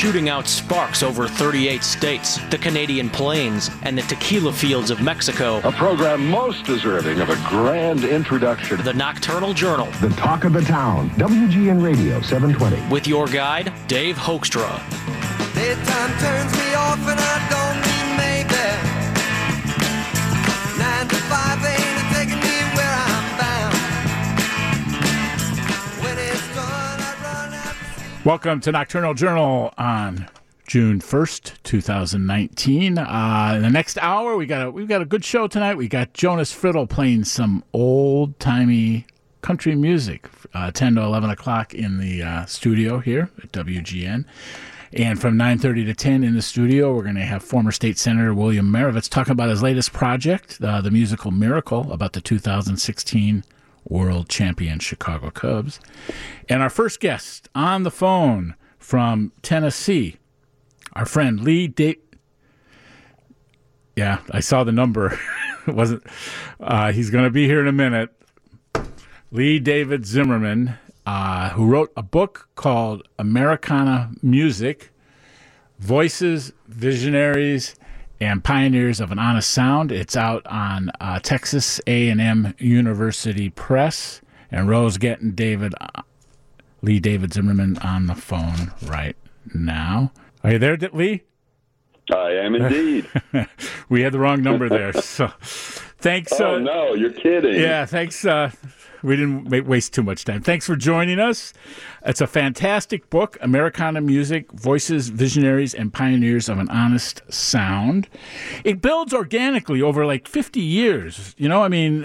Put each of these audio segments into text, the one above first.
shooting out sparks over 38 states, the Canadian Plains, and the tequila fields of Mexico. A program most deserving of a grand introduction. The Nocturnal Journal. The talk of the town. WGN Radio 720. With your guide, Dave Hoekstra. Daytime turns me off and I don't mean maybe. 9 to 5 ain't taking me where I'm bound. When it's done, I run out. Welcome to Nocturnal Journal on June 1st, 2019. In the next hour, we've got a good show tonight. We got Jonas Friddle playing some old-timey country music, 10 to 11 o'clock in the studio here at WGN. And from 9:30 to 10 in the studio, we're going to have former State Senator William Marovitz talking about his latest project, the musical Miracle, about the 2016 World Champion Chicago Cubs. And our first guest on the phone from Tennessee, our friend Lee Yeah, I saw the number. It wasn't. He's going to be here in a minute. Lee David Zimmerman, who wrote a book called Americana Music, Voices, Visionaries, and Pioneers of an Honest Sound. It's out on Texas A&M University Press. And Rose getting Lee David Zimmerman on the phone right now. Are you there, Lee? I am indeed. We had the wrong number there. So thanks. Oh, no, you're kidding. Yeah, thanks. We didn't waste too much time. Thanks for joining us. It's a fantastic book, Americana Music, Voices, Visionaries, and Pioneers of an Honest Sound. It builds organically over like 50 years. You know, I mean,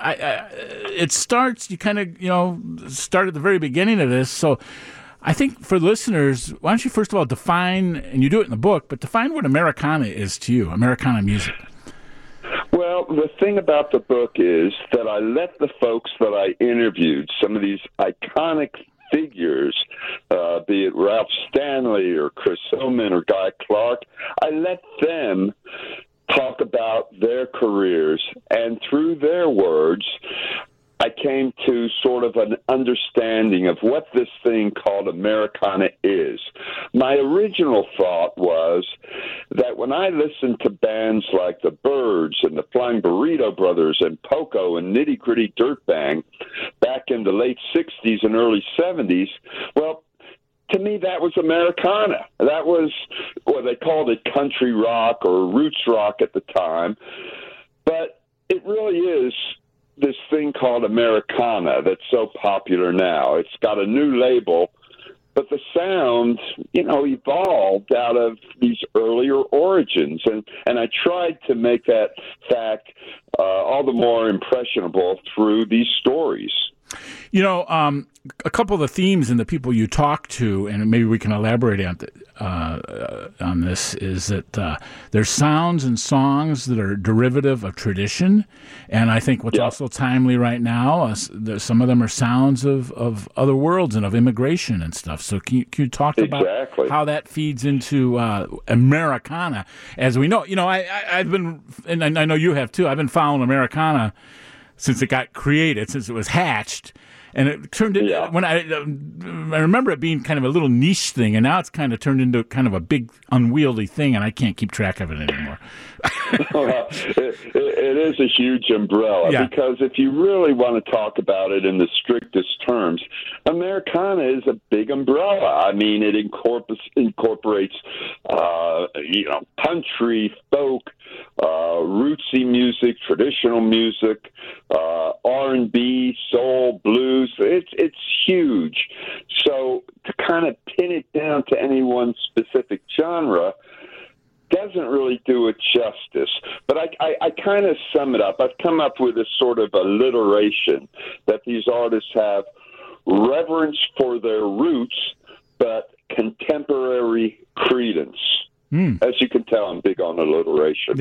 it starts, you kind of, start at the very beginning of this. So I think for listeners, why don't you first of all define, and you do it in the book, but define what Americana is to you, Americana music. Well, the thing about the book is that I let the folks that I interviewed, some of these iconic figures, be it Ralph Stanley or Chris Hillman or Guy Clark, I let them talk about their careers, and through their words, I came to sort of an understanding of what this thing called Americana is. My original thought was that when I listened to bands like the Byrds and the Flying Burrito Brothers and Poco and Nitty Gritty Dirt Bang back in the late 60s and early 70s, well, to me, that was Americana. That was what they called it, country rock or roots rock at the time. But it really is this thing called Americana that's so popular now. It's got a new label, but the sound, evolved out of these earlier origins. And I tried to make that fact all the more impressionable through these stories. A couple of the themes and the people you talk to, and maybe we can elaborate on this, is that there's sounds and songs that are derivative of tradition, and I think what's also timely right now, some of them are sounds of other worlds and of immigration and stuff. So can you talk about how that feeds into Americana? As we know, I've been, and I know you have too, I've been following Americana since it got created, since it was hatched. And it turned into, when I remember it being kind of a little niche thing, and now it's kind of turned into kind of a big unwieldy thing, and I can't keep track of it anymore. Well, it is a huge umbrella, because if you really want to talk about it in the strictest terms, Americana is a big umbrella. I mean, it incorporates country, folk, rootsy music, traditional music, R&B, soul, blues. It's huge. So to kind of pin it down to any one specific genre doesn't really do it justice. But I kind of sum it up. I've come up with a sort of alliteration that these artists have reverence for their roots, but contemporary credence. As you can tell, I'm big on alliteration.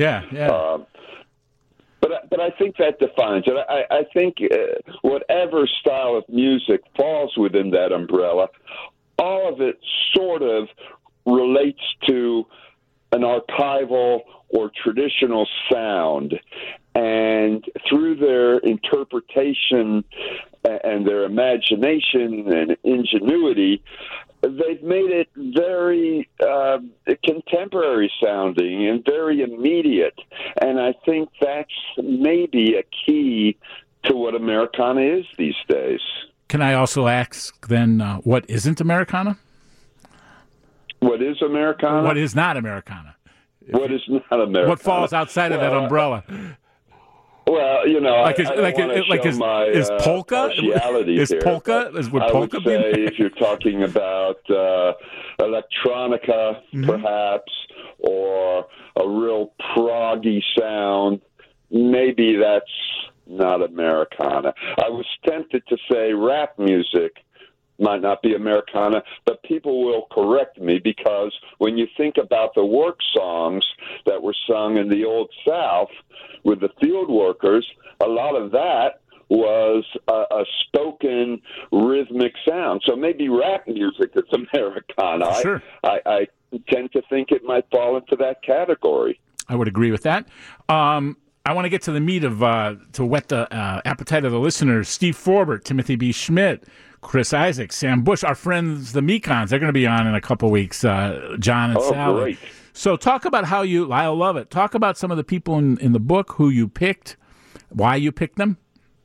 But I think that defines it. I think whatever style of music falls within that umbrella, all of it sort of relates to an archival or traditional sound. And through their interpretation and their imagination and ingenuity, they've made it very contemporary sounding and very immediate. And I think that's maybe a key to what Americana is these days. Can I also ask then, what isn't Americana? What is Americana? What is not Americana? What is not Americana? What falls outside of that umbrella? Well, you know, like is polka? Is polka? Would polka be? I would say in if you're talking about electronica, perhaps, or a real proggy sound, maybe that's not Americana. I was tempted to say rap music might not be Americana, but people will correct me, because when you think about the work songs that were sung in the Old South with the field workers, a lot of that was a spoken rhythmic sound. So maybe rap music is Americana. Sure. I tend to think it might fall into that category. I would agree with that. I want to get to the meat of, to whet the appetite of the listeners. Steve Forbert, Timothy B. Schmidt, Chris Isaac, Sam Bush, our friends, the Mekons. They're going to be on in a couple weeks, John and Sally. Great. So talk about how you, Lyle Lovett, talk about some of the people in the book, who you picked, why you picked them.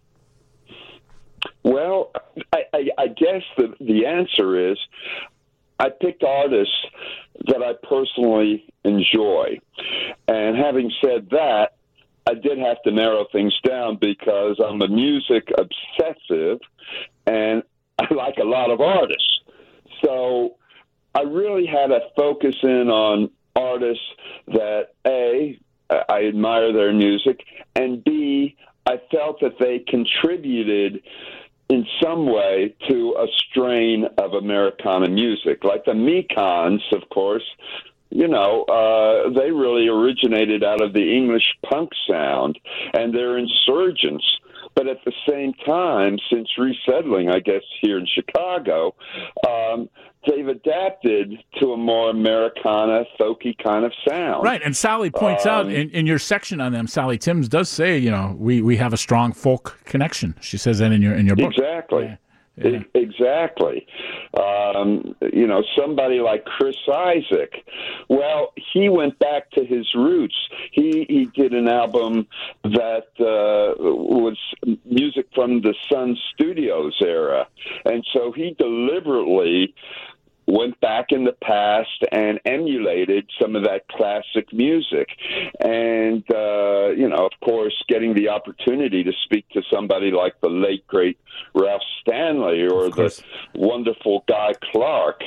Well, I guess the answer is I picked artists that I personally enjoy. And having said that, I did have to narrow things down because I'm a music obsessive and I like a lot of artists. So I really had to focus in on artists that, A, I admire their music, and B, I felt that they contributed in some way to a strain of Americana music. Like the Mekons, of course, you know, they really originated out of the English punk sound, and they're insurgents. But at the same time, since resettling, I guess, here in Chicago, they've adapted to a more Americana, folky kind of sound. Right, and Sally points out in your section on them, Sally Timms does say, you know, we have a strong folk connection. She says that in your book. Exactly. Yeah. Exactly. You know, somebody like Chris Isaac, well, he went back to his roots. He did an album that was music from the Sun Studios era. And so he deliberately went back in the past and emulated some of that classic music. And, you know, of course, getting the opportunity to speak to somebody like the late, great Ralph Stanley or the wonderful Guy Clark,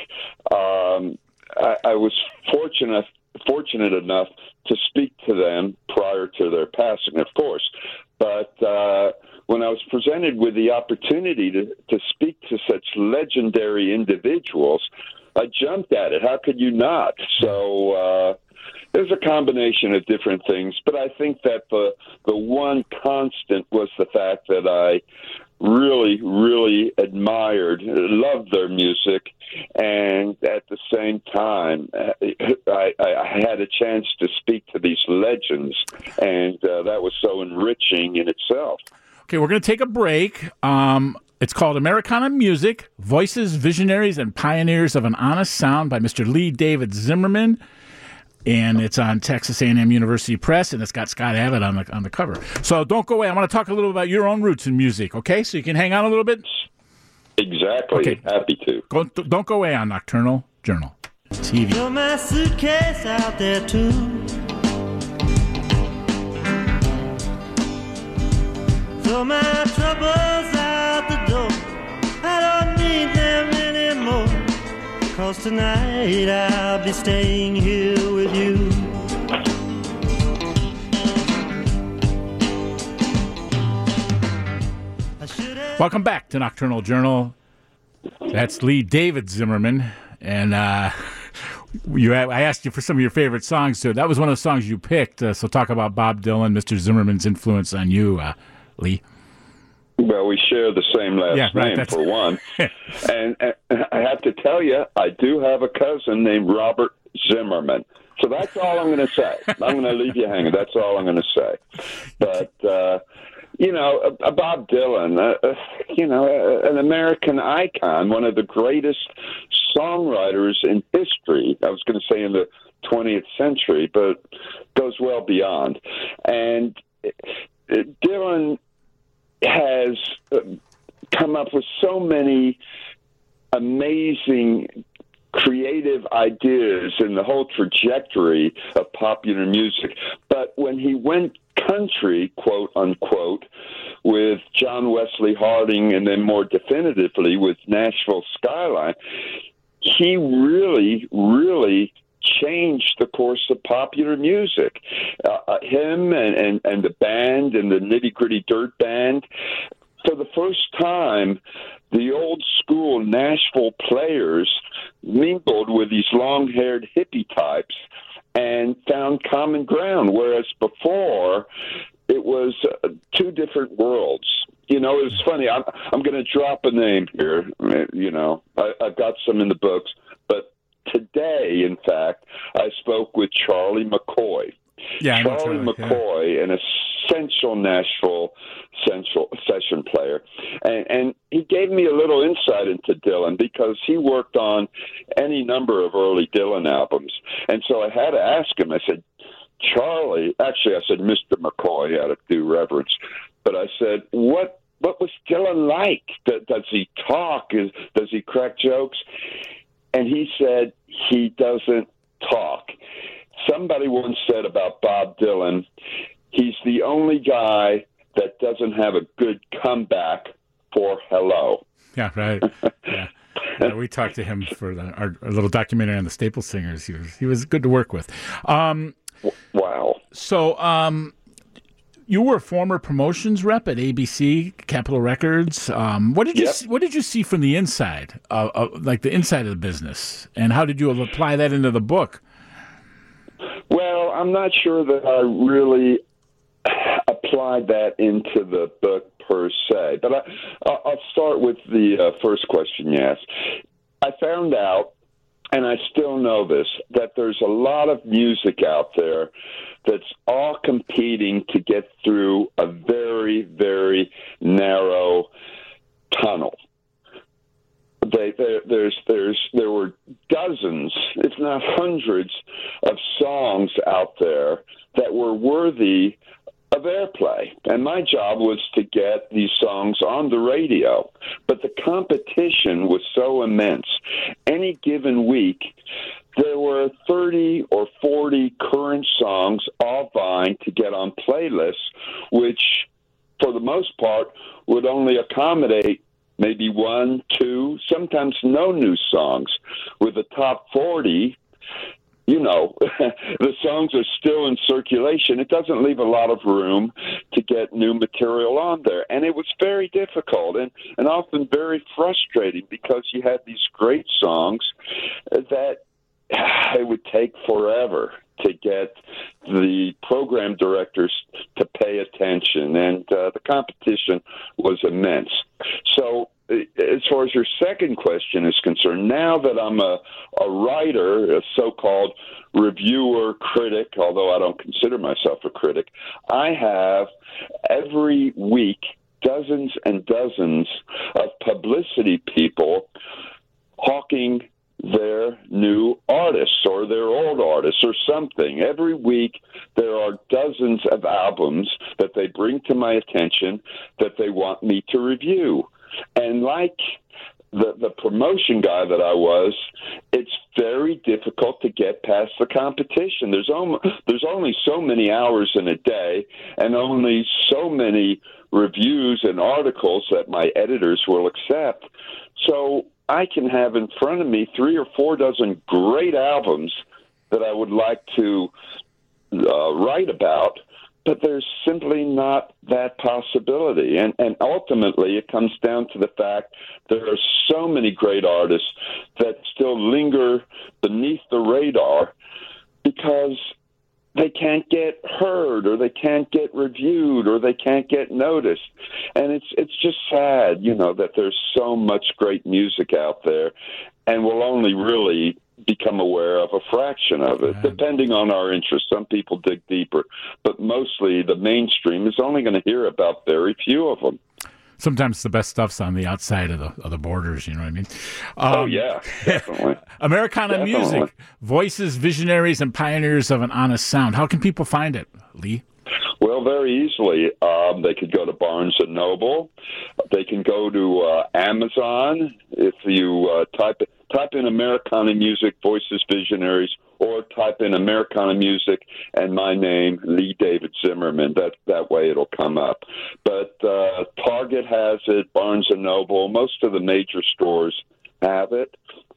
I was fortunate enough to speak to them prior to their passing, of course. But when I was presented with the opportunity to speak to such legendary individuals, I jumped at it. How could you not? So it was a combination of different things, but I think that the one constant was the fact that I really, really loved their music, and at the same time, I had a chance to speak to these legends, and that was so enriching in itself. Okay, we're going to take a break. It's called Americana Music, Voices, Visionaries, and Pioneers of an Honest Sound by Mr. Lee David Zimmerman. And it's on Texas A&M University Press, and it's got Scott Abbott on the cover. So don't go away. I want to talk a little about your own roots in music, okay? So you can hang on a little bit? Exactly. Okay. Happy to. Don't go away on Nocturnal Journal TV. Throw my suitcase out there, too. Throw my troubles out the door. I don't need them anymore. 'Cause tonight I'll be staying here with you. Welcome back to Nocturnal Journal. That's Lee David Zimmerman. And I asked you for some of your favorite songs, too. That was one of the songs you picked. So talk about Bob Dylan, Mr. Zimmerman's influence on you, Lee. Well, we share the same last name, for one. And I have to tell you, I do have a cousin named Robert Zimmerman. So that's all I'm going to say. I'm going to leave you hanging. That's all I'm going to say. But, Bob Dylan, an American icon, one of the greatest songwriters in history. I was going to say in the 20th century, but goes well beyond. And Dylan has come up with so many amazing creative ideas in the whole trajectory of popular music. But when he went country, quote unquote, with John Wesley Harding and then more definitively with Nashville Skyline, he really, really changed the course of popular music. Him and the band and the Nitty Gritty Dirt Band, for the first time, the old school Nashville players mingled with these long-haired hippie types and found common ground, whereas before it was two different worlds. It's funny. I'm going to drop a name here. I've got some in the books, but today, in fact, I spoke with Charlie McCoy. Yeah, Charlie McCoy, an essential Nashville session player. And he gave me a little insight into Dylan because he worked on any number of early Dylan albums. And so I had to ask him, I said, Charlie, actually I said Mr. McCoy out of due reverence, but I said, what was Dylan like? Does he talk? Does he crack jokes? And he said he doesn't talk. Somebody once said about Bob Dylan, he's the only guy that doesn't have a good comeback for hello. Yeah, right. Yeah, we talked to him for our little documentary on the Staple Singers. He was good to work with. Wow. So you were a former promotions rep at ABC, Capitol Records. What did you see from the inside, like the inside of the business, and how did you apply that into the book? Well, I'm not sure that I really applied that into the book per se, but I'll start with the first question you asked. I found out, and I still know this, that there's a lot of music out there that's all competing to get through a very, very narrow tunnel. There were dozens, if not hundreds, of songs out there that were worthy of airplay. And my job was to get these songs on the radio. But the competition was so immense. Any given week, there were 30 or 40 current songs all vying to get on playlists, which, for the most part, would only accommodate maybe one, two, sometimes no new songs. With the top 40, the songs are still in circulation. It doesn't leave a lot of room to get new material on there. And it was very difficult and often very frustrating because you had these great songs that it would take forever to get the program directors to pay attention, and the competition was immense. So as far as your second question is concerned, now that I'm a writer, a so-called reviewer, critic, although I don't consider myself a critic, I have every week dozens and dozens of publicity people hawking their new artists or their old artists or something. Every week there are dozens of albums that they bring to my attention that they want me to review. And like the promotion guy that I was, it's very difficult to get past the competition. There's only so many hours in a day and only so many reviews and articles that my editors will accept. So I can have in front of me 3 or 4 dozen great albums that I would like to write about, but there's simply not that possibility. And ultimately, it comes down to the fact there are so many great artists that still linger beneath the radar because they can't get heard or they can't get reviewed or they can't get noticed. And it's just sad, that there's so much great music out there and will only really become aware of a fraction of it, depending on our interest. Some people dig deeper, but mostly the mainstream is only going to hear about very few of them. Sometimes the best stuff's on the outside of the borders, you know what I mean? Oh, yeah, definitely. Americana Definitely. Music, voices, visionaries, and pioneers of an honest sound. How can people find it, Lee? Well, very easily. They could go to Barnes & Noble. They can go to Amazon. If you type in Americana Music, Voices, Visionaries, or type in Americana Music and my name, Lee David Zimmerman. That way it'll come up. But Target has it, Barnes & Noble. Most of the major stores have it.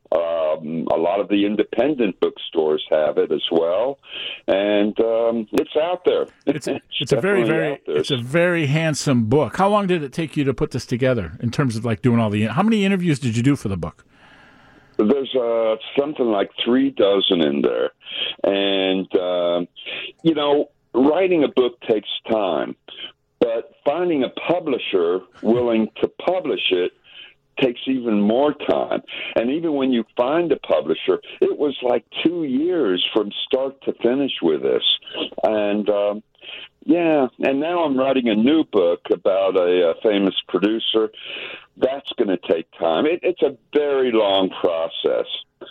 A lot of the independent bookstores have it as well, and it's out there. It's a very handsome book. How long did it take you to put this together? In terms of like doing how many interviews did you do for the book? There's something like 36 in there, and writing a book takes time, but finding a publisher willing to publish it takes even more time. And even when you find a publisher, it was like 2 years from start to finish with this. And and now I'm writing a new book about a famous producer. That's going to take time. It's a very long process.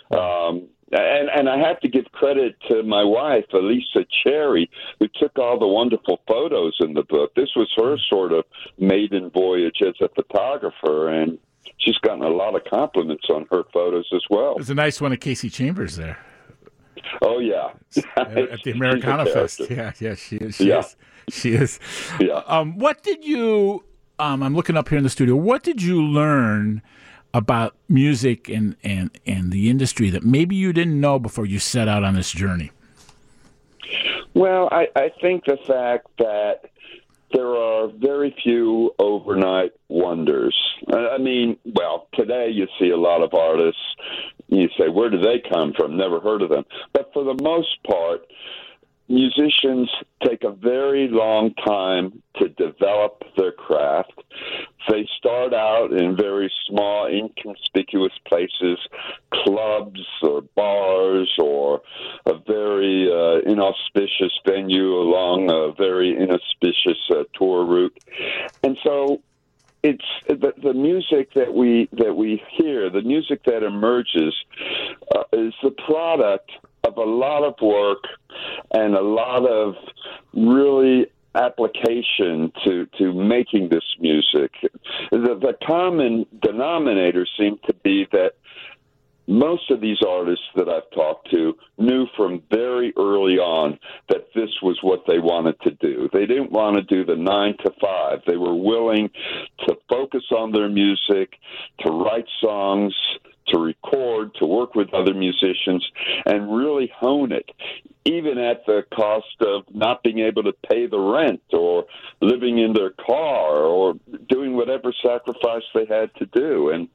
And I have to give credit to my wife, Elisa Cherry, who took all the wonderful photos in the book. This was her sort of maiden voyage as a photographer, and she's gotten a lot of compliments on her photos as well. There's a nice one of Casey Chambers there. Oh, yeah. At the Americana Fest. Yeah, she is. She is. Yeah. What did you, I'm looking up here in the studio, what did you learn about music and the industry that maybe you didn't know before you set out on this journey? Well, I think the fact that there are very few overnight wonders. I mean, well, today you see a lot of artists, you say, where do they come from? Never heard of them. But for the most part, musicians take a very long time to develop their craft. They start out in very small, inconspicuous places, clubs or bars or a very inauspicious venue along a very inauspicious tour route. And so it's the music that we hear, the music that emerges is the product of a lot of work and a lot of really application to making this music. The common denominator seemed to be that most of these artists that I've talked to knew from very early on that this was what they wanted to do. They didn't want to do the 9 to 5. They were willing to focus on their music, to write songs, to record, to work with other musicians, and really hone it, even at the cost of not being able to pay the rent or living in their car or doing whatever sacrifice they had to do. And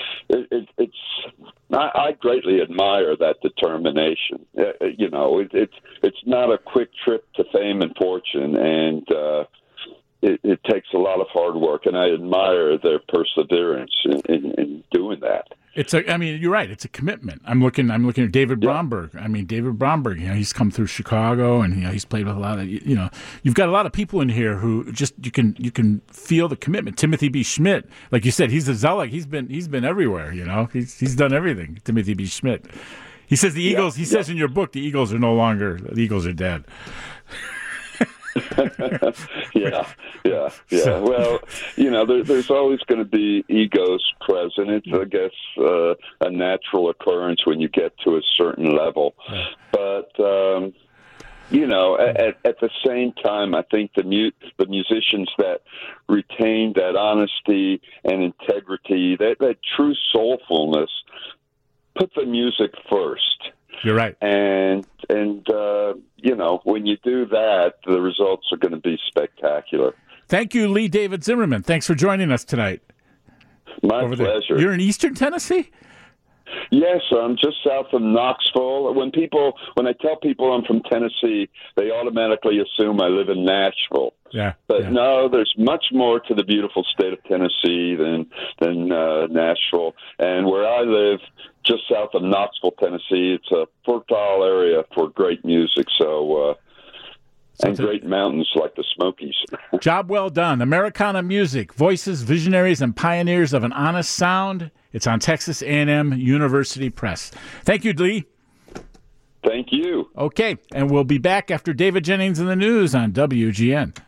I greatly admire that determination. It's not a quick trip to fame and fortune, and it takes a lot of hard work, and I admire their perseverance in doing that. You're right. It's a commitment. I'm looking at David Bromberg. I mean, David Bromberg, he's come through Chicago and, he's played with a lot of, you've got a lot of people in here who just, you can feel the commitment. Timothy B. Schmidt, like you said, he's a zealot. He's been everywhere, he's done everything. Timothy B. Schmidt. He says the Eagles, says in your book, the Eagles are dead. Yeah. Well, there's always going to be egos present. It's, I guess, a natural occurrence when you get to a certain level. But, at the same time, I think the musicians that retain that honesty and integrity, that true soulfulness, put the music first. You're right. And when you do that, the results are going to be spectacular. Thank you, Lee David Zimmerman. Thanks for joining us tonight. My pleasure. You're in Eastern Tennessee? Yes, I'm just south of Knoxville. When I tell people I'm from Tennessee, they automatically assume I live in Nashville. Yeah. But yeah. no, there's much more to the beautiful state of Tennessee than Nashville. And where I live, just south of Knoxville, Tennessee, it's a fertile area for great music. So, and great mountains like the Smokies. Job well done. Americana Music, Voices, Visionaries, and Pioneers of an Honest Sound. It's on Texas A&M University Press. Thank you, Lee. Thank you. Okay, and we'll be back after David Jennings in the news on WGN.